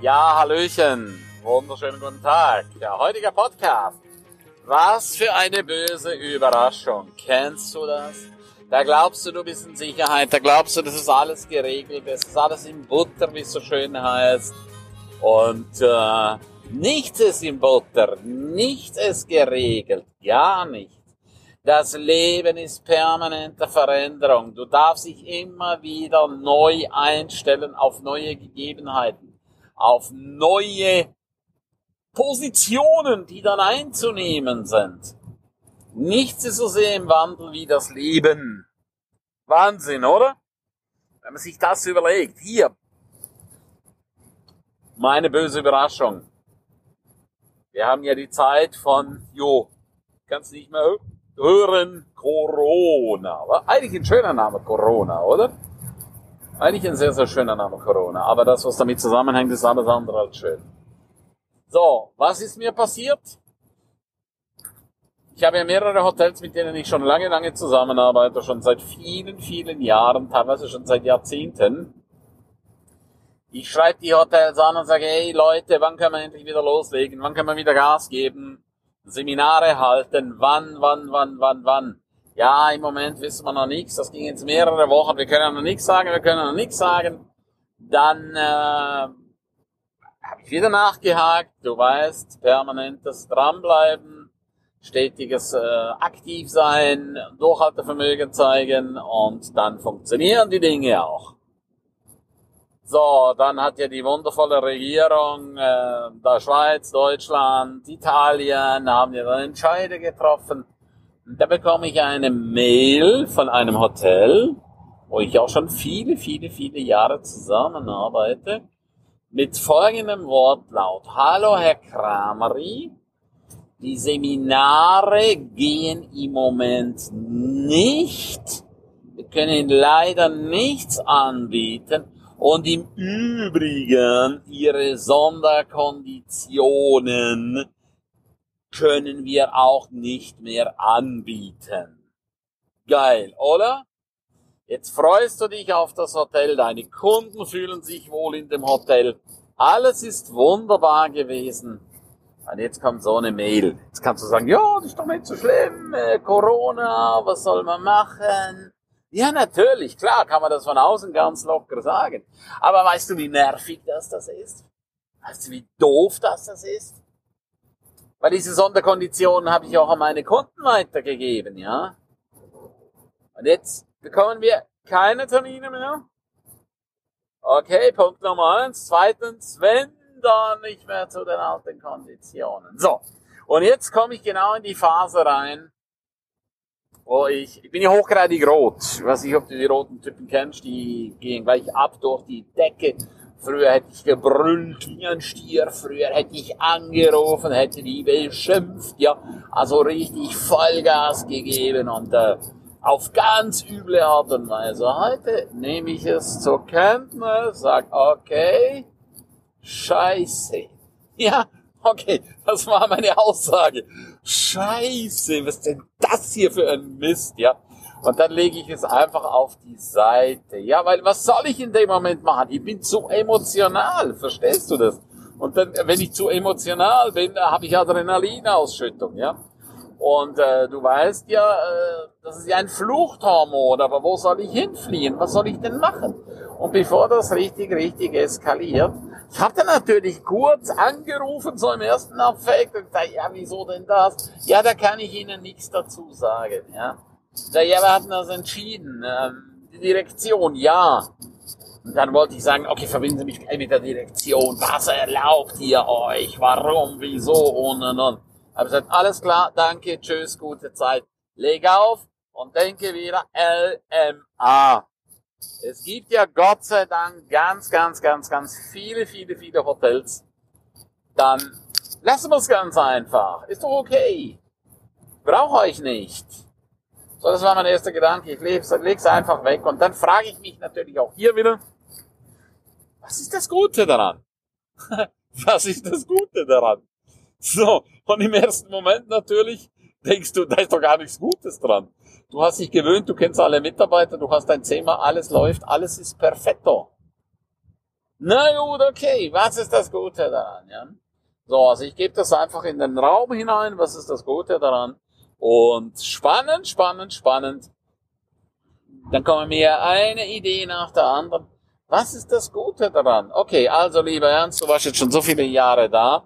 Ja, Hallöchen, wunderschönen guten Tag. Der heutige Podcast. Was für eine böse Überraschung. Kennst du das? Da glaubst du, du bist in Sicherheit, da glaubst du, das ist alles geregelt, das ist alles in Butter, wie es so schön heißt. Und nichts ist in Butter, nichts ist geregelt, gar nichts. Das Leben ist permanente Veränderung. Du darfst dich immer wieder neu einstellen auf neue Gegebenheiten, auf neue Positionen, die dann einzunehmen sind. Nichts ist so sehr im Wandel wie das Leben. Wahnsinn, oder? Wenn man sich das überlegt. Hier, meine böse Überraschung. Wir haben ja die Zeit von, kannst nicht mehr hören, Corona. Aber eigentlich ein schöner Name, Corona, oder? Eigentlich ein sehr, sehr schöner Name, Corona. Aber das, was damit zusammenhängt, ist alles andere als schön. So, was ist mir passiert? Ich habe ja mehrere Hotels, mit denen ich schon lange zusammenarbeite, schon seit vielen, vielen Jahren, teilweise schon seit Jahrzehnten. Ich schreibe die Hotels an und sage, hey Leute, wann können wir endlich wieder loslegen? Wann können wir wieder Gas geben? Seminare halten? Wann? Ja, im Moment wissen wir noch nichts. Das ging jetzt mehrere Wochen. Wir können noch nichts sagen. Dann habe ich wieder nachgehakt. Du weißt, permanentes Dranbleiben, stetiges Aktivsein, Durchhaltevermögen zeigen und dann funktionieren die Dinge auch. So, dann hat ja die wundervolle Regierung der Schweiz, Deutschland, Italien, haben ja dann Entscheide getroffen. Und da bekomme ich eine Mail von einem Hotel, wo ich auch schon viele Jahre zusammenarbeite, mit folgendem Wortlaut. Hallo Herr Krameri, die Seminare gehen im Moment nicht. Wir können Ihnen leider nichts anbieten. Und im Übrigen, Ihre Sonderkonditionen können wir auch nicht mehr anbieten. Geil, oder? Jetzt freust du dich auf das Hotel, deine Kunden fühlen sich wohl in dem Hotel. Alles ist wunderbar gewesen. Und jetzt kommt so eine Mail. Jetzt kannst du sagen, ja, das ist doch nicht so schlimm, Corona, was soll man machen? Ja, natürlich, klar, kann man das von außen ganz locker sagen. Aber weißt du, wie nervig das ist? Weißt du, wie doof das ist? Weil diese Sonderkonditionen habe ich auch an meine Kunden weitergegeben, ja? Und jetzt bekommen wir keine Termine mehr. Okay, Punkt Nummer 1. Zweitens, wenn dann nicht mehr zu den alten Konditionen. So, und jetzt komme ich genau in die Phase rein, wo ich bin ja hochgradig rot. Ich weiß nicht, ob du die roten Typen kennst, die gehen gleich ab durch die Decke. Früher hätte ich gebrüllt wie ein Stier, früher hätte ich angerufen, hätte die beschimpft, ja, also richtig Vollgas gegeben und auf ganz üble Art und Weise. Heute nehme ich es zur Kenntnis, sag okay, Scheiße. Ja, okay, das war meine Aussage. Scheiße, was ist denn das hier für ein Mist, ja? Und dann lege ich es einfach auf die Seite. Ja, weil was soll ich in dem Moment machen? Ich bin zu emotional, verstehst du das? Und dann, wenn ich zu emotional bin, habe ich Adrenalinausschüttung, ja? Und du weißt ja, das ist ja ein Fluchthormon, aber wo soll ich hinfliehen? Was soll ich denn machen? Und bevor das richtig eskaliert, ich habe dann natürlich kurz angerufen, so im ersten Affekt, und gesagt, ja, wieso denn das? Ja, da kann ich Ihnen nichts dazu sagen, ja. Ja, wir hatten das entschieden, die Direktion, ja. Und dann wollte ich sagen, okay, verbinden Sie mich mit der Direktion, was erlaubt ihr euch, warum, wieso und. Habe gesagt, alles klar, danke, tschüss, gute Zeit, leg auf und denke wieder LMA. Es gibt ja Gott sei Dank ganz viele Hotels. Dann lassen wir es ganz einfach. Ist doch okay. Brauche euch nicht. So, das war mein erster Gedanke. Ich leg's einfach weg. Und dann frage ich mich natürlich auch hier wieder, was ist das Gute daran? Was ist das Gute daran? So, und im ersten Moment natürlich denkst du, da ist doch gar nichts Gutes dran. Du hast dich gewöhnt, du kennst alle Mitarbeiter, du hast dein Thema, alles läuft, alles ist perfetto. Na gut, okay, was ist das Gute daran? Ja? So, also ich gebe das einfach in den Raum hinein, was ist das Gute daran? Und spannend. Dann kommen mir eine Idee nach der anderen. Was ist das Gute daran? Okay, also lieber Ernst, du warst jetzt schon so viele Jahre da.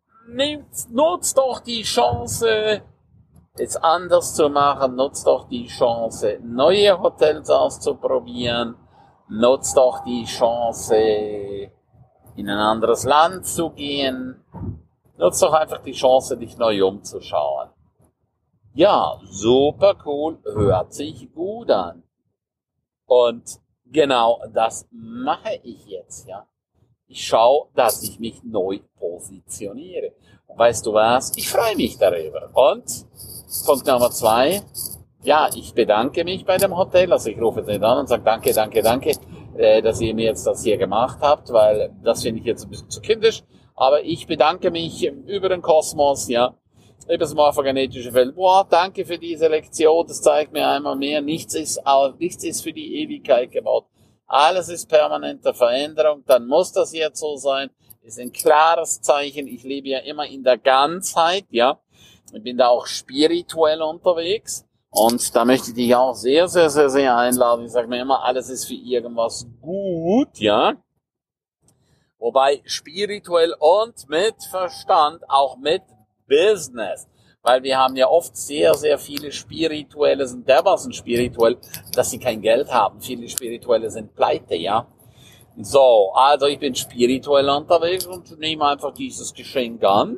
Nutz doch die Chance, es anders zu machen. Nutz doch die Chance, neue Hotels auszuprobieren. Nutz doch die Chance, in ein anderes Land zu gehen. Nutz doch einfach die Chance, dich neu umzuschauen. Ja, super cool, hört sich gut an. Und genau das mache ich jetzt, ja. Ich schaue, dass ich mich neu positioniere. Und weißt du was? Ich freue mich darüber. Und Punkt Nummer 2. Ja, ich bedanke mich bei dem Hotel. Also ich rufe den an und sage danke, dass ihr mir jetzt das hier gemacht habt, weil das finde ich jetzt ein bisschen zu kindisch. Aber ich bedanke mich über den Kosmos, ja. Über das morphogenetische Feld. Boah, danke für diese Lektion. Das zeigt mir einmal mehr, nichts ist für die Ewigkeit gebaut. Alles ist permanente Veränderung. Dann muss das jetzt so sein. Ist ein klares Zeichen. Ich lebe ja immer in der Ganzheit, ja. Ich bin da auch spirituell unterwegs. Und da möchte ich dich auch sehr einladen. Ich sage mir immer, alles ist für irgendwas gut, ja. Wobei spirituell und mit Verstand, auch mit Business. Weil wir haben ja oft sehr viele Spirituelle, sind dermaßen spirituell, dass sie kein Geld haben. Viele Spirituelle sind pleite, ja. So, also ich bin spirituell unterwegs und nehme einfach dieses Geschenk an.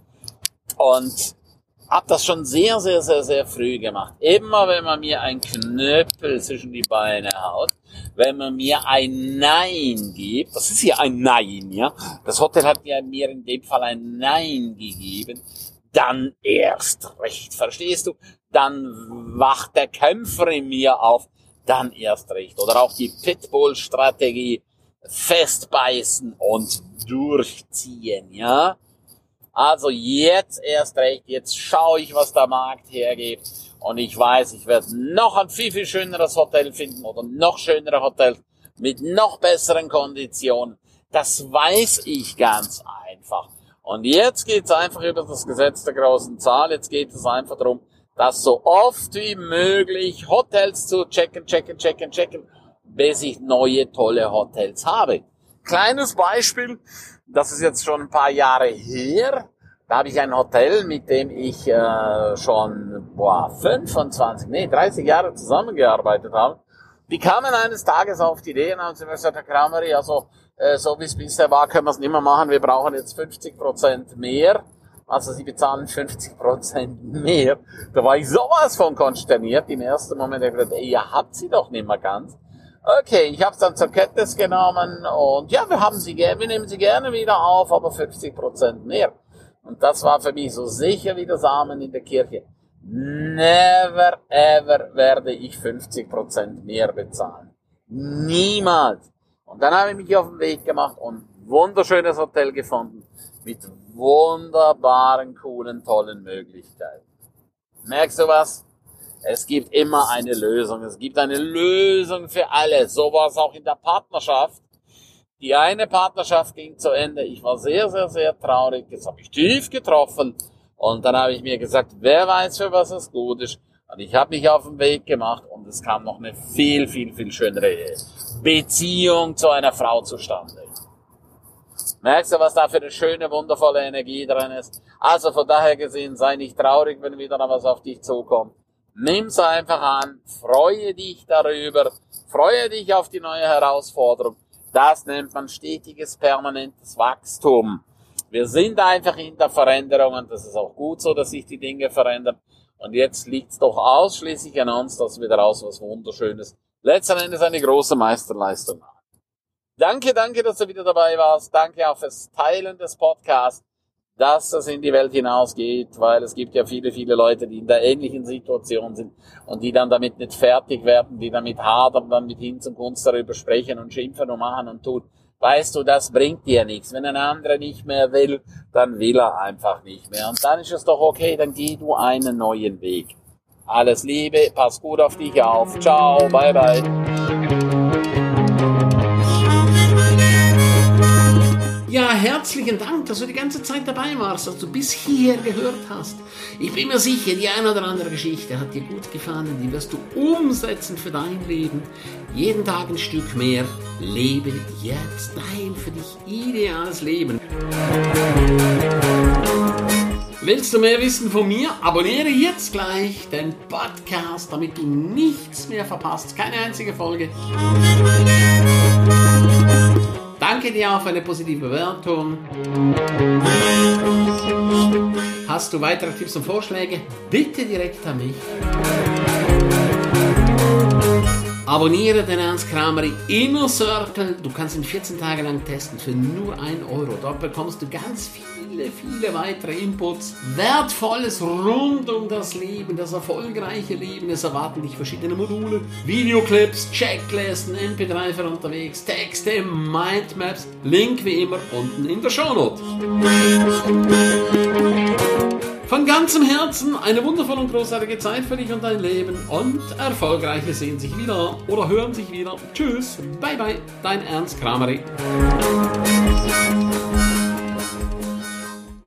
Und hab das schon sehr früh gemacht. Immer wenn man mir ein Knöppel zwischen die Beine haut, wenn man mir ein Nein gibt, das ist hier ein Nein, ja, das Hotel hat mir in dem Fall ein Nein gegeben, dann erst recht, verstehst du? Dann wacht der Kämpfer in mir auf, dann erst recht. Oder auch die Pitbull-Strategie, festbeißen und durchziehen, ja. Also jetzt erst recht, jetzt schaue ich, was der Markt hergibt. Und ich weiß, ich werde noch ein viel schöneres Hotel finden oder noch schönere Hotels mit noch besseren Konditionen. Das weiß ich ganz einfach. Und jetzt geht es einfach über das Gesetz der großen Zahl. Jetzt geht es einfach darum, dass so oft wie möglich Hotels zu checken, bis ich neue tolle Hotels habe. Kleines Beispiel. Das ist jetzt schon ein paar Jahre her. Da habe ich ein Hotel, mit dem ich schon 30 Jahre zusammengearbeitet habe. Die kamen eines Tages auf die Idee und haben gesagt, Herr Krameri, also so wie es bisher war, können wir es nicht mehr machen. Wir brauchen jetzt 50% mehr. Also sie bezahlen 50% mehr. Da war ich sowas von konsterniert. Im ersten Moment habe ich gedacht, ihr habt sie doch nicht mehr ganz. Okay, ich habe es dann zur Kenntnis genommen und ja, wir nehmen sie gerne wieder auf, aber 50% mehr. Und das war für mich so sicher wie der Samen in der Kirche. Never ever werde ich 50% mehr bezahlen. Niemals. Und dann habe ich mich auf den Weg gemacht und ein wunderschönes Hotel gefunden mit wunderbaren, coolen, tollen Möglichkeiten. Merkst du was? Es gibt immer eine Lösung. Es gibt eine Lösung für alles. So war es auch in der Partnerschaft. Die eine Partnerschaft ging zu Ende. Ich war sehr traurig. Jetzt habe ich tief getroffen. Und dann habe ich mir gesagt, wer weiß, für was es gut ist. Und ich habe mich auf den Weg gemacht und es kam noch eine viel schönere Beziehung zu einer Frau zustande. Merkst du, was da für eine schöne, wundervolle Energie drin ist? Also von daher gesehen, sei nicht traurig, wenn wieder noch was auf dich zukommt. Nimm's einfach an, freue dich darüber, freue dich auf die neue Herausforderung. Das nennt man stetiges, permanentes Wachstum. Wir sind einfach in der Veränderung und das ist auch gut so, dass sich die Dinge verändern. Und jetzt liegt's doch ausschließlich an uns, dass wir daraus was Wunderschönes, letzten Endes eine große Meisterleistung machen. Danke, dass du wieder dabei warst. Danke auch fürs Teilen des Podcasts, dass das in die Welt hinausgeht, weil es gibt ja viele Leute, die in der ähnlichen Situation sind und die dann damit nicht fertig werden, die damit hadern, dann mit Hinz und Kunst darüber sprechen und schimpfen und machen und tun. Weißt du, das bringt dir nichts. Wenn ein anderer nicht mehr will, dann will er einfach nicht mehr. Und dann ist es doch okay, dann geh du einen neuen Weg. Alles Liebe, pass gut auf dich auf. Ciao, bye. herzlichen Dank, dass du die ganze Zeit dabei warst, dass du bis hierher gehört hast. Ich bin mir sicher, die eine oder andere Geschichte hat dir gut gefallen, die wirst du umsetzen für dein Leben. Jeden Tag ein Stück mehr. Lebe jetzt dein für dich ideales Leben. Willst du mehr wissen von mir? Abonniere jetzt gleich den Podcast, damit du nichts mehr verpasst. Keine einzige Folge. Danke dir auch für eine positive Bewertung. Hast du weitere Tipps und Vorschläge? Bitte direkt an mich. Abonniere den Ernst Kramer Inner Circle. Du kannst ihn 14 Tage lang testen für nur 1 Euro. Dort bekommst du ganz viele weitere Inputs. Wertvolles rund um das Leben, das erfolgreiche Leben. Es erwarten dich verschiedene Module, Videoclips, Checklisten, MP3 für unterwegs, Texte, Mindmaps. Link wie immer unten in der Shownote. Von ganzem Herzen eine wundervolle und großartige Zeit für dich und dein Leben und Erfolgreiche sehen sich wieder oder hören sich wieder. Tschüss, bye bye, dein Ernst Kramer.